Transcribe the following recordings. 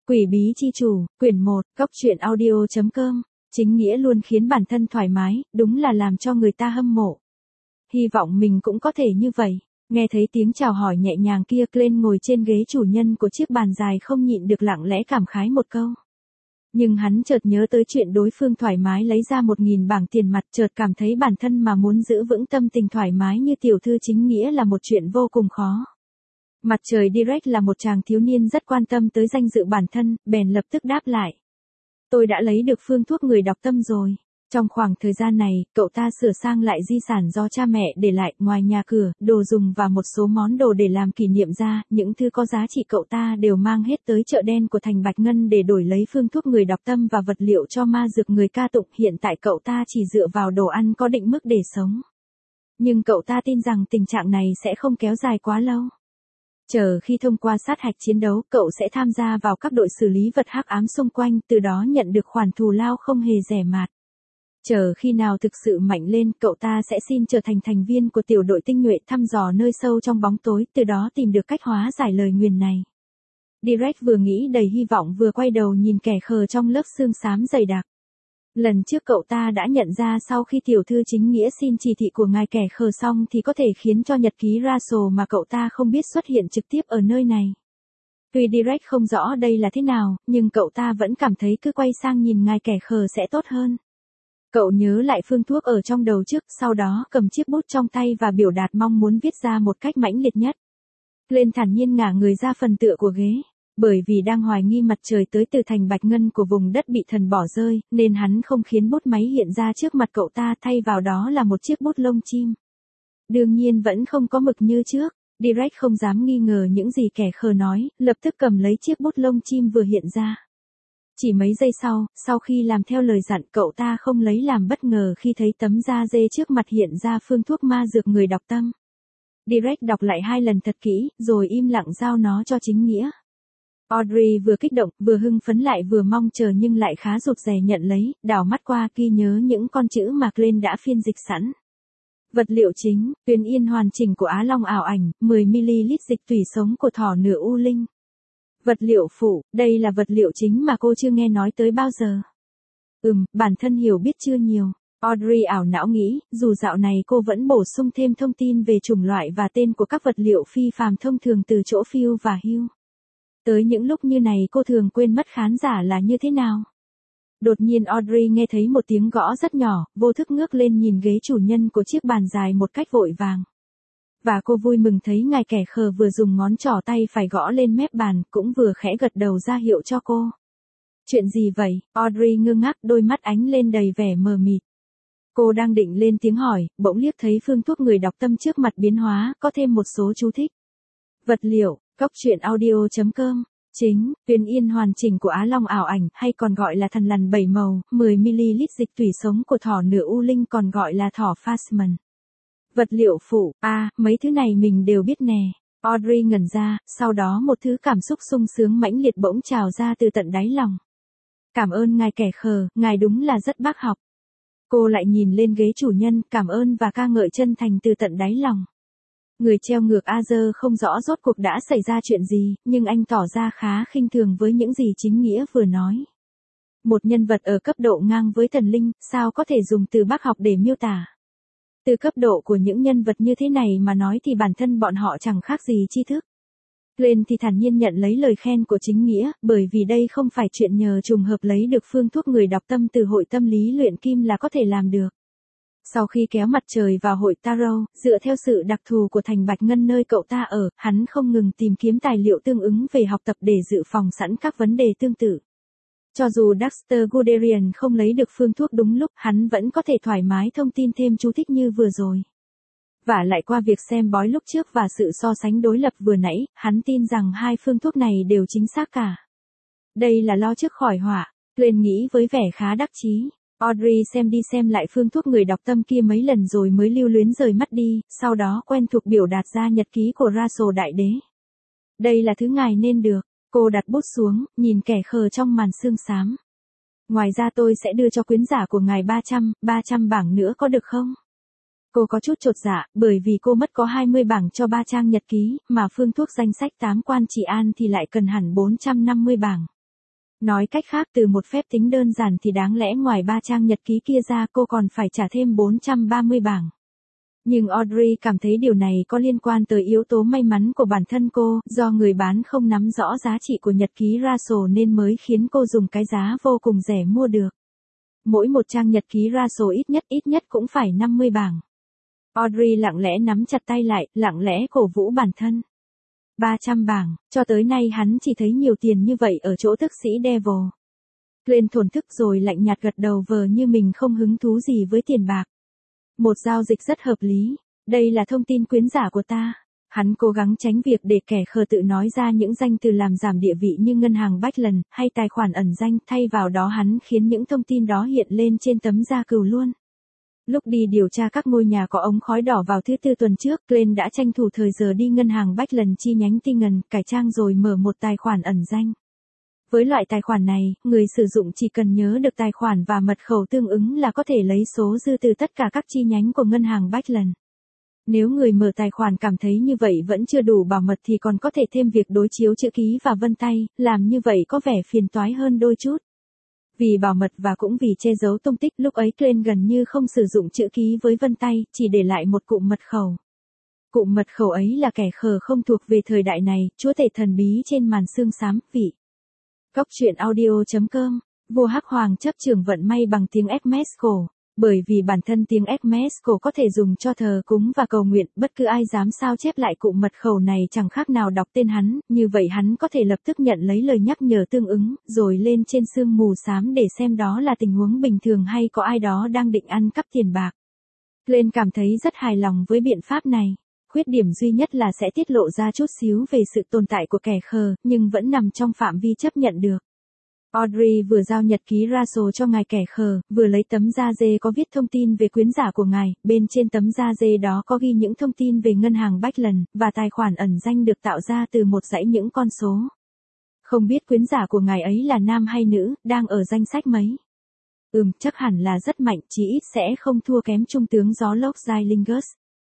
Quỷ bí chi chủ, quyển 1, góc truyện audio.com, chính nghĩa luôn khiến bản thân thoải mái, đúng là làm cho người ta hâm mộ. Hy vọng mình cũng có thể như vậy. Nghe thấy tiếng chào hỏi nhẹ nhàng kia, Glenn ngồi trên ghế chủ nhân của chiếc bàn dài không nhịn được lặng lẽ cảm khái một câu. Nhưng hắn chợt nhớ tới chuyện đối phương thoải mái lấy ra 1.000 bảng tiền mặt, chợt cảm thấy bản thân mà muốn giữ vững tâm tình thoải mái như tiểu thư chính nghĩa là một chuyện vô cùng khó. Mặt trời Direct là một chàng thiếu niên rất quan tâm tới danh dự bản thân, bèn lập tức đáp lại. Tôi đã lấy được phương thuốc người đọc tâm rồi. Trong khoảng thời gian này, cậu ta sửa sang lại di sản do cha mẹ để lại, ngoài nhà cửa, đồ dùng và một số món đồ để làm kỷ niệm ra, những thứ có giá trị cậu ta đều mang hết tới chợ đen của thành Bạch Ngân để đổi lấy phương thuốc người đọc tâm và vật liệu cho ma dược người ca tụng. Hiện tại cậu ta chỉ dựa vào đồ ăn có định mức để sống. Nhưng cậu ta tin rằng tình trạng này sẽ không kéo dài quá lâu. Chờ khi thông qua sát hạch chiến đấu, cậu sẽ tham gia vào các đội xử lý vật hắc ám xung quanh, từ đó nhận được khoản thù lao không hề rẻ mạt. Chờ khi nào thực sự mạnh lên, cậu ta sẽ xin trở thành thành viên của tiểu đội tinh nhuệ thăm dò nơi sâu trong bóng tối, từ đó tìm được cách hóa giải lời nguyền này. Direct vừa nghĩ đầy hy vọng vừa quay đầu nhìn kẻ khờ trong lớp xương xám dày đặc. Lần trước cậu ta đã nhận ra sau khi tiểu thư chính nghĩa xin chỉ thị của ngài kẻ khờ xong thì có thể khiến cho nhật ký Russell mà cậu ta không biết xuất hiện trực tiếp ở nơi này. Tuy Direct không rõ đây là thế nào, nhưng cậu ta vẫn cảm thấy cứ quay sang nhìn ngài kẻ khờ sẽ tốt hơn. Cậu nhớ lại phương thuốc ở trong đầu trước, sau đó cầm chiếc bút trong tay và biểu đạt mong muốn viết ra một cách mãnh liệt nhất. Lên thản nhiên ngả người ra phần tựa của ghế. Bởi vì đang hoài nghi mặt trời tới từ thành Bạch Ngân của vùng đất bị thần bỏ rơi, nên hắn không khiến bút máy hiện ra trước mặt cậu ta, thay vào đó là một chiếc bút lông chim. Đương nhiên vẫn không có mực như trước. Direct không dám nghi ngờ những gì kẻ khờ nói, lập tức cầm lấy chiếc bút lông chim vừa hiện ra. Chỉ mấy giây sau khi làm theo lời dặn, cậu ta không lấy làm bất ngờ khi thấy tấm da dê trước mặt hiện ra phương thuốc ma dược người đọc tâm. Direct đọc lại 2 lần thật kỹ, rồi im lặng giao nó cho chính nghĩa. Audrey vừa kích động, vừa hưng phấn lại vừa mong chờ nhưng lại khá rụt rè nhận lấy, đảo mắt qua ghi nhớ những con chữ mà Glenn đã phiên dịch sẵn. Vật liệu chính, tuyến yên hoàn chỉnh của Á Long ảo ảnh, 10ml dịch tủy sống của thỏ nửa u linh. Vật liệu phụ, đây là vật liệu chính mà cô chưa nghe nói tới bao giờ. Bản thân hiểu biết chưa nhiều. Audrey ảo não nghĩ, dù dạo này cô vẫn bổ sung thêm thông tin về chủng loại và tên của các vật liệu phi phàm thông thường từ chỗ Phil và Hugh. Tới những lúc như này cô thường quên mất khán giả là như thế nào. Đột nhiên Audrey nghe thấy một tiếng gõ rất nhỏ, vô thức ngước lên nhìn ghế chủ nhân của chiếc bàn dài một cách vội vàng. Và cô vui mừng thấy ngài kẻ khờ vừa dùng ngón trỏ tay phải gõ lên mép bàn, cũng vừa khẽ gật đầu ra hiệu cho cô. Chuyện gì vậy? Audrey ngơ ngác, đôi mắt ánh lên đầy vẻ mờ mịt. Cô đang định lên tiếng hỏi, bỗng liếc thấy phương thuốc người đọc tâm trước mặt biến hóa, có thêm một số chú thích. Vật liệu, góc truyện audio.com. Chính, tuyến yên hoàn chỉnh của Á Long ảo ảnh, hay còn gọi là thần lằn 7 màu, 10ml dịch tủy sống của thỏ nửa u linh, còn gọi là thỏ Phasman. Vật liệu phụ, mấy thứ này mình đều biết nè. Audrey ngẩn ra, sau đó một thứ cảm xúc sung sướng mãnh liệt bỗng trào ra từ tận đáy lòng. Cảm ơn ngài kẻ khờ, ngài đúng là rất bác học. Cô lại nhìn lên ghế chủ nhân, cảm ơn và ca ngợi chân thành từ tận đáy lòng. Người treo ngược Azer không rõ rốt cuộc đã xảy ra chuyện gì, nhưng anh tỏ ra khá khinh thường với những gì chính nghĩa vừa nói. Một nhân vật ở cấp độ ngang với thần linh, sao có thể dùng từ bác học để miêu tả? Từ cấp độ của những nhân vật như thế này mà nói thì bản thân bọn họ chẳng khác gì tri thức. Glenn thì thản nhiên nhận lấy lời khen của chính nghĩa, bởi vì đây không phải chuyện nhờ trùng hợp lấy được phương thuốc người đọc tâm từ hội tâm lý luyện kim là có thể làm được. Sau khi kéo mặt trời vào hội Tarot, dựa theo sự đặc thù của thành Bạch Ngân nơi cậu ta ở, hắn không ngừng tìm kiếm tài liệu tương ứng về học tập để dự phòng sẵn các vấn đề tương tự. Cho dù Dexter Guderian không lấy được phương thuốc đúng lúc, hắn vẫn có thể thoải mái thông tin thêm chú thích như vừa rồi. Và lại qua việc xem bói lúc trước và sự so sánh đối lập vừa nãy, hắn tin rằng 2 phương thuốc này đều chính xác cả. Đây là lo trước khỏi họa, Glenn nghĩ với vẻ khá đắc chí. Audrey xem đi xem lại phương thuốc người đọc tâm kia mấy lần rồi mới lưu luyến rời mắt đi, sau đó quen thuộc biểu đạt ra nhật ký của Russell Đại Đế. Đây là thứ ngài nên được. Cô đặt bút xuống, nhìn kẻ khờ trong màn sương xám. Ngoài ra tôi sẽ đưa cho quyến giả của ngài 300 bảng nữa có được không? Cô có chút chột dạ, bởi vì cô mất có 20 bảng cho 3 trang nhật ký, mà phương thuốc danh sách 8 quan trị an thì lại cần hẳn 450 bảng. Nói cách khác từ một phép tính đơn giản thì đáng lẽ ngoài 3 trang nhật ký kia ra cô còn phải trả thêm 430 bảng. Nhưng Audrey cảm thấy điều này có liên quan tới yếu tố may mắn của bản thân cô, do người bán không nắm rõ giá trị của nhật ký Russell nên mới khiến cô dùng cái giá vô cùng rẻ mua được. Mỗi một trang nhật ký Russell ít nhất cũng phải 50 bảng. Audrey lặng lẽ nắm chặt tay lại, lặng lẽ cổ vũ bản thân. 300 bảng, cho tới nay hắn chỉ thấy nhiều tiền như vậy ở chỗ thức sĩ Devil. Glenn thổn thức rồi lạnh nhạt gật đầu vờ như mình không hứng thú gì với tiền bạc. Một giao dịch rất hợp lý, đây là thông tin quyến giả của ta. Hắn cố gắng tránh việc để kẻ khờ tự nói ra những danh từ làm giảm địa vị như ngân hàng Bachland hay tài khoản ẩn danh, thay vào đó hắn khiến những thông tin đó hiện lên trên tấm da cừu luôn. Lúc đi điều tra các ngôi nhà có ống khói đỏ vào thứ Tư tuần trước, Glenn đã tranh thủ thời giờ đi ngân hàng Bachland chi nhánh Tingen, cải trang rồi mở một tài khoản ẩn danh. Với loại tài khoản này, người sử dụng chỉ cần nhớ được tài khoản và mật khẩu tương ứng là có thể lấy số dư từ tất cả các chi nhánh của ngân hàng Bachland. Nếu người mở tài khoản cảm thấy như vậy vẫn chưa đủ bảo mật thì còn có thể thêm việc đối chiếu chữ ký và vân tay, làm như vậy có vẻ phiền toái hơn đôi chút. Vì bảo mật và cũng vì che giấu tung tích, lúc ấy Glenn gần như không sử dụng chữ ký với vân tay, chỉ để lại một cụm mật khẩu. Cụm mật khẩu ấy là kẻ khờ không thuộc về thời đại này, chúa tể thần bí trên màn xương xám, vị. Cóc truyện audio.com, vua Hắc Hoàng chấp trường vận may bằng tiếng Hermes cổ. Bởi vì bản thân tiếng Hermes cổ có thể dùng cho thờ cúng và cầu nguyện, bất cứ ai dám sao chép lại cụm mật khẩu này chẳng khác nào đọc tên hắn, như vậy hắn có thể lập tức nhận lấy lời nhắc nhở tương ứng, rồi lên trên sương mù xám để xem đó là tình huống bình thường hay có ai đó đang định ăn cắp tiền bạc. Glenn cảm thấy rất hài lòng với biện pháp này. Khuyết điểm duy nhất là sẽ tiết lộ ra chút xíu về sự tồn tại của kẻ khờ, nhưng vẫn nằm trong phạm vi chấp nhận được. Audrey vừa giao nhật ký Russell cho ngài kẻ khờ, vừa lấy tấm da dê có viết thông tin về quyến giả của ngài, bên trên tấm da dê đó có ghi những thông tin về ngân hàng Bachland, và tài khoản ẩn danh được tạo ra từ một dãy những con số. Không biết quyến giả của ngài ấy là nam hay nữ, đang ở danh sách mấy. Chắc hẳn là rất mạnh, chí ít sẽ không thua kém trung tướng gió lốc Zylingus.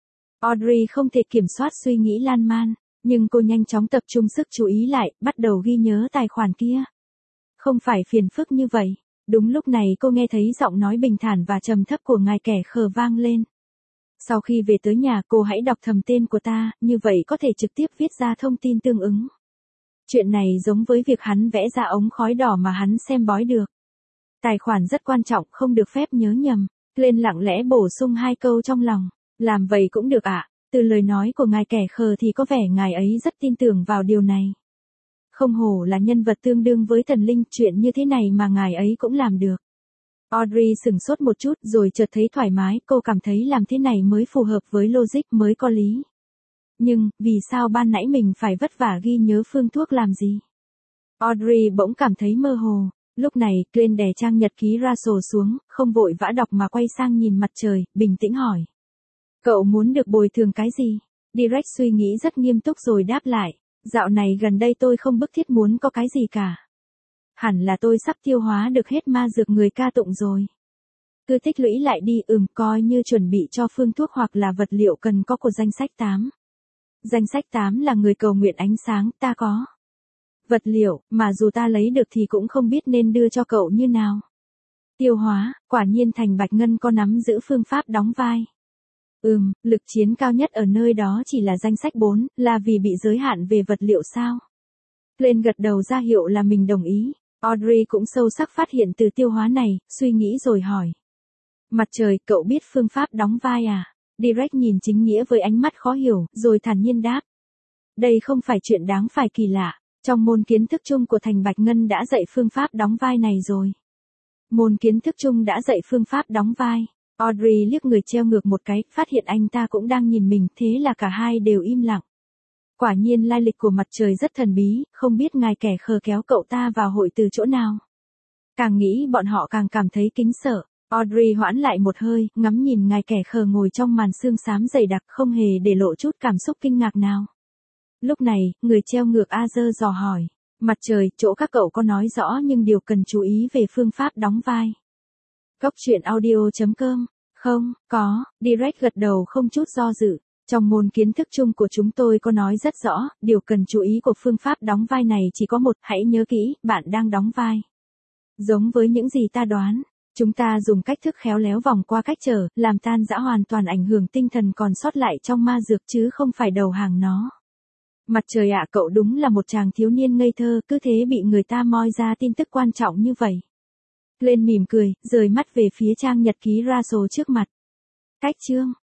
Audrey không thể kiểm soát suy nghĩ lan man, nhưng cô nhanh chóng tập trung sức chú ý lại, bắt đầu ghi nhớ tài khoản kia. Không phải phiền phức như vậy. Đúng lúc này cô nghe thấy giọng nói bình thản và trầm thấp của ngài kẻ khờ vang lên. Sau khi về tới nhà cô hãy đọc thầm tên của ta, như vậy có thể trực tiếp viết ra thông tin tương ứng. Chuyện này giống với việc hắn vẽ ra ống khói đỏ mà hắn xem bói được. Tài khoản rất quan trọng, không được phép nhớ nhầm. Glenn lặng lẽ bổ sung 2 câu trong lòng. Làm vậy cũng được ạ. Từ lời nói của ngài kẻ khờ thì có vẻ ngài ấy rất tin tưởng vào điều này. Không hổ là nhân vật tương đương với thần linh, chuyện như thế này mà ngài ấy cũng làm được. Audrey sửng sốt một chút rồi chợt thấy thoải mái, cô cảm thấy làm thế này mới phù hợp với logic, mới có lý. Nhưng, vì sao ban nãy mình phải vất vả ghi nhớ phương thuốc làm gì? Audrey bỗng cảm thấy mơ hồ. Lúc này, Glenn đè trang nhật ký Russell xuống, không vội vã đọc mà quay sang nhìn mặt trời, bình tĩnh hỏi. Cậu muốn được bồi thường cái gì? Direct suy nghĩ rất nghiêm túc rồi đáp lại. Dạo này gần đây tôi không bức thiết muốn có cái gì cả. Hẳn là tôi sắp tiêu hóa được hết ma dược người ca tụng rồi. Cứ tích lũy lại đi, coi như chuẩn bị cho phương thuốc hoặc là vật liệu cần có của danh sách 8. Danh sách 8 là người cầu nguyện ánh sáng, ta có. Vật liệu, mà dù ta lấy được thì cũng không biết nên đưa cho cậu như nào. Tiêu hóa, quả nhiên Thành Bạch Ngân có nắm giữ phương pháp đóng vai. Lực chiến cao nhất ở nơi đó chỉ là danh sách 4, là vì bị giới hạn về vật liệu sao? Glenn gật đầu ra hiệu là mình đồng ý. Audrey cũng sâu sắc phát hiện từ tiêu hóa này, suy nghĩ rồi hỏi. Mặt trời, cậu biết phương pháp đóng vai à? Direct nhìn chính nghĩa với ánh mắt khó hiểu, rồi thản nhiên đáp. Đây không phải chuyện đáng phải kỳ lạ. Trong môn kiến thức chung của Thành Bạch Ngân đã dạy phương pháp đóng vai này rồi. Môn kiến thức chung đã dạy phương pháp đóng vai. Audrey liếc người treo ngược một cái, phát hiện anh ta cũng đang nhìn mình, thế là cả hai đều im lặng. Quả nhiên lai lịch của mặt trời rất thần bí, không biết ngài kẻ khờ kéo cậu ta vào hội từ chỗ nào. Càng nghĩ bọn họ càng cảm thấy kính sợ. Audrey hoãn lại một hơi, ngắm nhìn ngài kẻ khờ ngồi trong màn sương xám dày đặc, không hề để lộ chút cảm xúc kinh ngạc nào. Lúc này, người treo ngược Azer dò hỏi. Mặt trời, chỗ các cậu có nói rõ nhưng điều cần chú ý về phương pháp đóng vai. Cóc truyện audio.com. Không, có, Direct gật đầu không chút do dự. Trong môn kiến thức chung của chúng tôi có nói rất rõ, điều cần chú ý của phương pháp đóng vai này chỉ có một, hãy nhớ kỹ, bạn đang đóng vai. Giống với những gì ta đoán, chúng ta dùng cách thức khéo léo vòng qua cách trở, làm tan rã hoàn toàn ảnh hưởng tinh thần còn sót lại trong ma dược chứ không phải đầu hàng nó. Mặt trời ạ, cậu đúng là một chàng thiếu niên ngây thơ, cứ thế bị người ta moi ra tin tức quan trọng như vậy. Lên mỉm cười, rời mắt về phía trang nhật ký Russell trước mặt. Cách chương